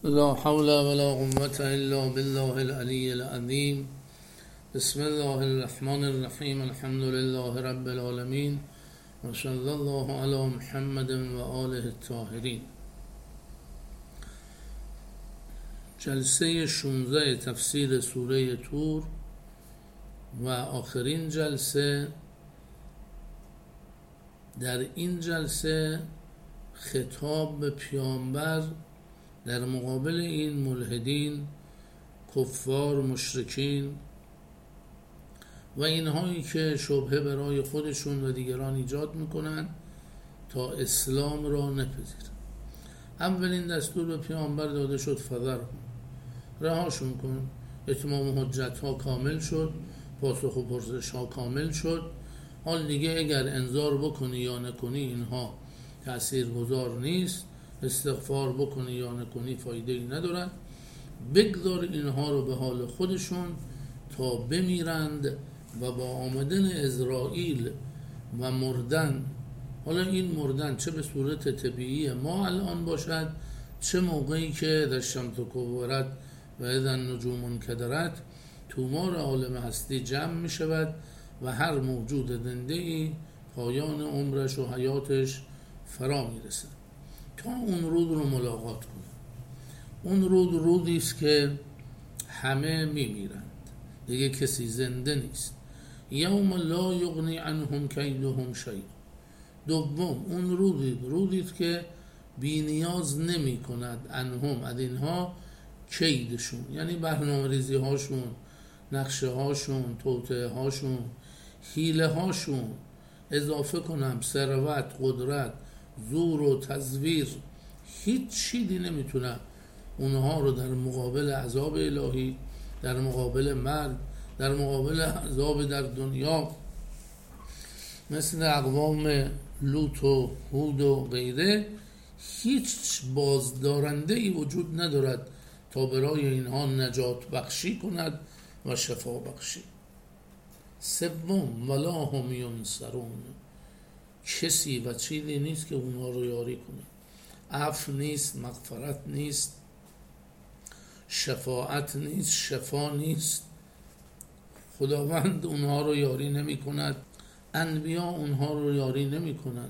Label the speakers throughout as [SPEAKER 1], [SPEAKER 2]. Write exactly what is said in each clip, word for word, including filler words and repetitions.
[SPEAKER 1] لا حول ولا قوة إلا بالله العلي العظيم. بسم الله الرحمن الرحیم. الحمد لله رب العالمین و صلی الله علی محمد و آله الطاهرین. جلسه شانزده تفسیر سوره طور و آخرین جلسه. در این جلسه خطاب به پیامبر در مقابل این ملحدین، کفار، مشرکین و اینهایی که شبهه برای خودشون و دیگران ایجاد میکنن تا اسلام را نپذیرن. اولین دستور به پیامبر داده شد فذرهم، رهاشون کن. اتمام حجت ها کامل شد، پاسخ و پرسش ها کامل شد. حال دیگه اگر انذار بکنی یا نکنی اینها تأثیر گذار نیست، استغفار بکنی یا نکنی فایده ای ندارد. بگذار اینها رو به حال خودشون تا بمیرند و با آمدن عزرائیل و مردن، حالا این مردن چه به صورت طبیعی ما الان باشد، چه موقعی که در شمس کبرت و اذا نجوم انکدرت تومار عالم هستی جمع می شود و هر موجود زنده ای پایان عمرش و حیاتش فرا می رسد تا اون رود رو ملاقات کنه. اون رود رودی است که همه می میرند، دیگه کسی زنده نیست. یوم لا یغنی عنهم کیدهم شیئا. دوم، اون رودی رودی است که بی نیاز نمی کند عنهم از اینها کیدشون، یعنی برنامه‌ریزی هاشون، نقشه هاشون، توطئه هاشون، حیله هاشون، اضافه کنم ثروت، قدرت، زور و تزویر، هیچ چیزی نمیتونه اونها رو در مقابل عذاب الهی، در مقابل مرگ، در مقابل عذاب در دنیا مثل اقوام لوط و هود و غیره، هیچ بازدارنده ای وجود ندارد تا برای اینها نجات بخشی کند و شفا بخشی. سوم، ولا هم ینصرون، کسی و چیزی نیست که اونها رو یاری کنه. عفو نیست، مغفرت نیست، شفاعت نیست، شفا نیست. خداوند اونها رو یاری نمی کند، انبیا اونها رو یاری نمی کنند.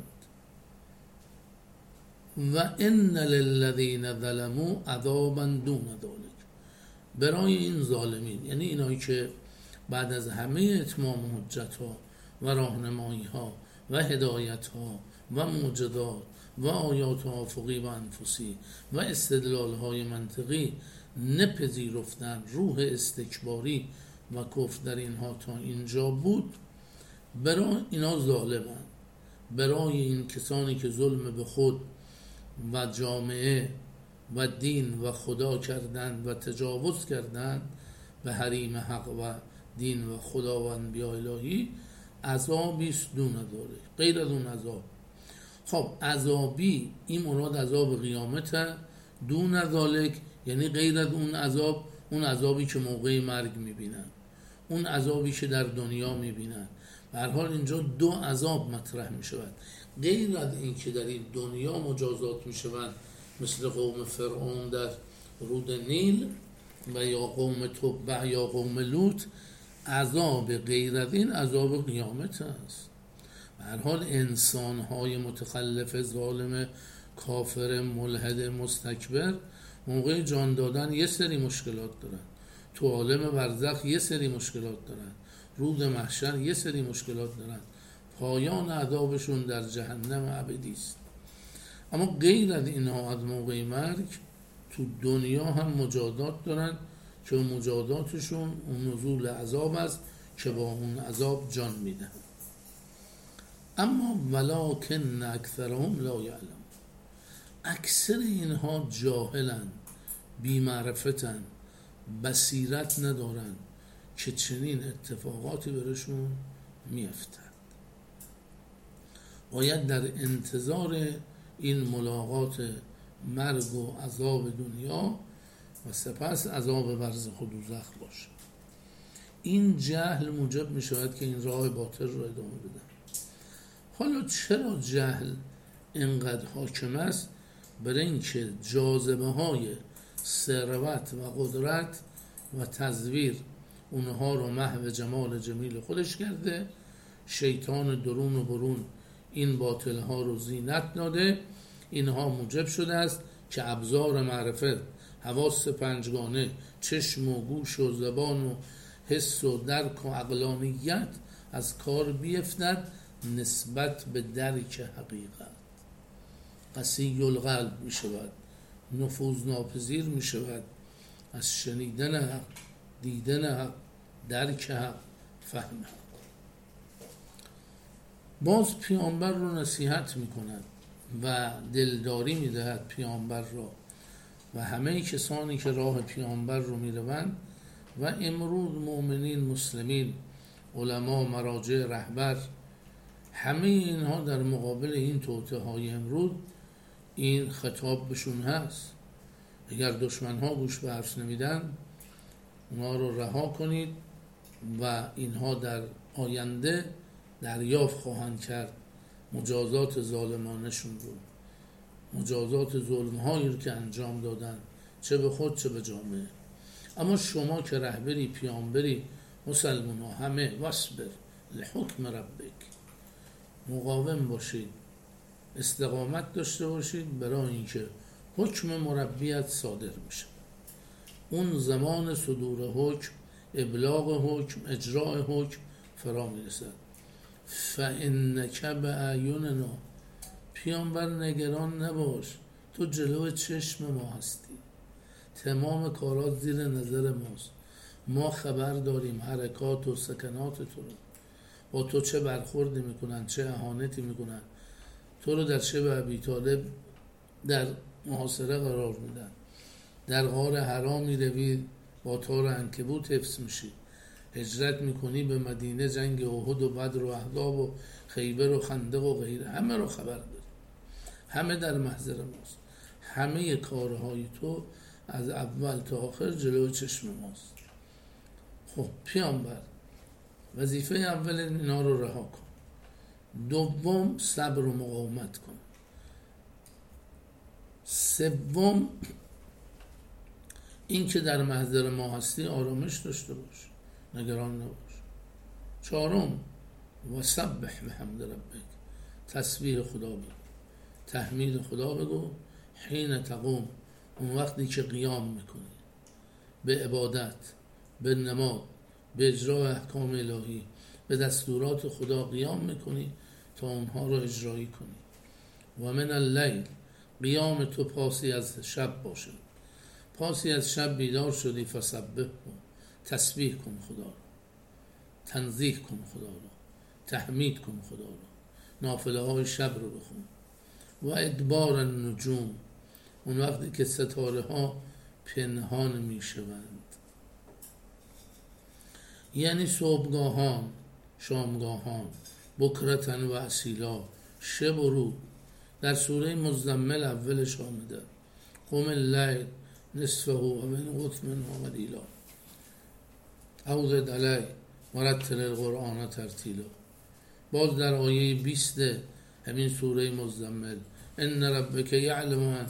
[SPEAKER 1] و ان للذین ظلموا عذابا دون ذلک، برای این ظالمین، یعنی اینایی که بعد از همه اتمام حجت ها و راهنمایی ها و هدایت ها و معجزات و آیات افقی و انفسی و استدلال های منطقی نپذیرفتن، روح استکباری و کفر در اینها تا اینجا بود، برای اینا ظالمند. برای این کسانی که ظلم به خود و جامعه و دین و خدا کردند و تجاوز کردند به حریم حق و دین و خدا و انبیاء الهی، عذابی است دون ذلک، غیر از اون عذاب. خب عذابی این مراد عذاب قیامته، دون ذلک یعنی غیر از اون عذاب، اون عذابی که موقع مرگ میبینن، اون عذابی که در دنیا میبینن. به هر حال اینجا دو عذاب مطرح میشود، غیر از این که در این دنیا مجازات میشوند مثل قوم فرعون در رود نیل و یا قوم تبع یا قوم لوط. عذاب غیر از این عذاب قیامت است. به هر حال انسان‌های متخلف، ظالم، کافر، ملحد، مستکبر موقع جان دادن یه سری مشکلات دارن، تو عالم برزخ یه سری مشکلات دارن، روز محشر یه سری مشکلات دارن، پایان عذابشون در جهنم ابدی است. اما غیر از اینها از موقع مرگ تو دنیا هم مجازات دارن که مجازاتشون اون نزول عذاب است که با اون عذاب جان میدن. اما ولکن اکثرهم لا یعلمون، اکثر اینها جاهلن، بی‌معرفتن، بصیرت ندارن که چنین اتفاقاتی برشون میافتد. باید در انتظار این ملاقات مرگ و عذاب دنیا و سپس عذاب برزخ و دوزخ باشه. این جهل موجب می شود که این راه باطل رو ادامه بدن. حالا چرا جهل اینقدر حاکم است؟ برای اینکه جاذبه های ثروت و قدرت و تزویر اونها رو محو جمال جمیل خودش کرده. شیطان درون و برون این باطل ها رو زینت داده. اینها موجب شده است که ابزار معرفت، حواس پنجگانه، چشم و گوش و زبان و حس و درک و عقلانیت از کار بیفتد نسبت به درک حقیقت. قسی القلب می شود، نفوذ ناپذیر می شود از شنیدن حق، دیدن حق، درک حق، فهم حق. باز پیامبر رو نصیحت می کند و دلداری می دهد پیامبر را و همه کسانی که راه پیامبر رو می روند و امروز مؤمنین، مسلمین، علما، مراجع، رهبر، همه اینها در مقابل این توطئه های امروز این خطاب بهشون هست. اگر دشمن ها گوش به حرف نمیدن اونا رو رها کنید و اینها در آینده دریافت خواهند کرد مجازات ظالمانشون رو، مجازات ظلم هایی رو که انجام دادن، چه به خود چه به جامعه. اما شما که رهبری، پیامبری، مسلمان ها همه واصبر لحکم ربک، مقاوم باشید، استقامت داشته باشید برای اینکه حکم مربیت صادر میشه. اون زمان صدور حکم، ابلاغ حکم، اجراء حکم فرا میرسد. فانک باعیننا، پیامبر نگران نباش، تو جلو چشم ما هستی، تمام کارات زیر نظر ماست، ما خبر داریم حرکات و سکنات تو رو، با تو چه برخوردی میکنن، چه اهانتی میکنن، تو رو در شب ابی طالب در محاصره قرار میدن، در غار حرا میروی با تار عنکبوت حفظ میشی، هجرت میکنی به مدینه، جنگ احد و بدر و احزاب و خیبر و خندق و غیره، همه رو خبر داری، همه در محضر ماست، همه کارهای تو از اول تا آخر جلوی چشم ماست. خب پیامبر وظیفه اول اینا رو رها کن، دوم صبر و مقاومت کن، سوم این که در محضر ما هستی آرامش داشته باش، نگران نباش، چهارم و سبح بحمد ربک، تسبیح خدا بگو، تحمید خدا بگو، حین تقوم، اون وقتی که قیام میکنی به عبادت، به نماز، به اجرای احکام الهی، به دستورات خدا قیام میکنی تا اونها رو اجرایی کنی. و من اللیل، قیام تو پاسی از شب باشه، پاسی از شب بیدار شدی، فسبح کن، تسبیح کن خدا رو، تنزیه کن خدا رو، تحمید کن خدا رو، نافله های شب رو بخون. و ادبار النجوم، اون وقتی که ستاره ها پنهان می شوند، یعنی صبحگاهان، شامگاهان، بکرتن و اصیلا، شب و روز. در سوره مزمل اولش آمده قم اللیل نصفه و من قطع منه قلیلا او زد علی ورتل القرآن ترتیلا. باز در آیه بیست همین سوره مزمل ان ربک یعلم،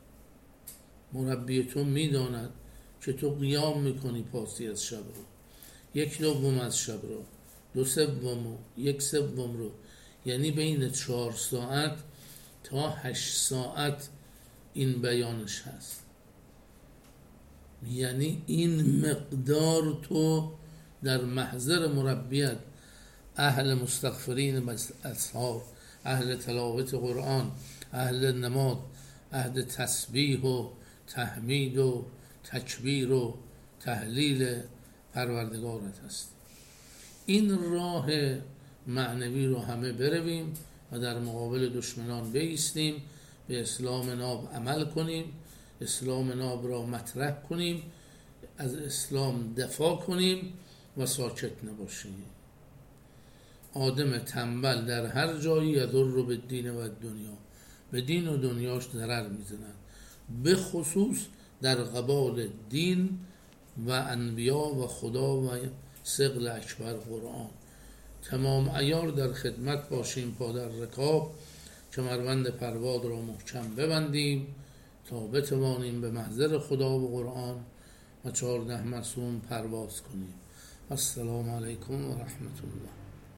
[SPEAKER 1] مربی تو میداند که تو قیام میکنی پاسی از شب رو، یک دوم از شب رو، دو سوم رو، یک سوم رو، یعنی بین چهار ساعت تا هشت ساعت این بیانش هست. یعنی این مقدار تو در محضر مربیت، اهل مستغفرین اسحار، اهل تلاوت قرآن، اهل نماز، اهل تسبیح و تحمید و تکبیر و تهلیل پروردگارت هست. این راه معنوی رو همه برویم و در مقابل دشمنان بایستیم، به اسلام ناب عمل کنیم، اسلام ناب را مطرح کنیم، از اسلام دفاع کنیم و ساکت نباشیم. آدم تنبل در هر جایی یضر رو به دین و دنیا، به دین و دنیاش ضرر میزنن، به خصوص در قبال دین و انبیا و خدا و ثقل اکبر قرآن. تمام عیار در خدمت باشیم، پا در رکاب، کمربند پرواد را محکم ببندیم تا بتوانیم به محضر خدا و قرآن و چهارده معصوم پرواز کنیم. السلام علیکم و رحمت الله.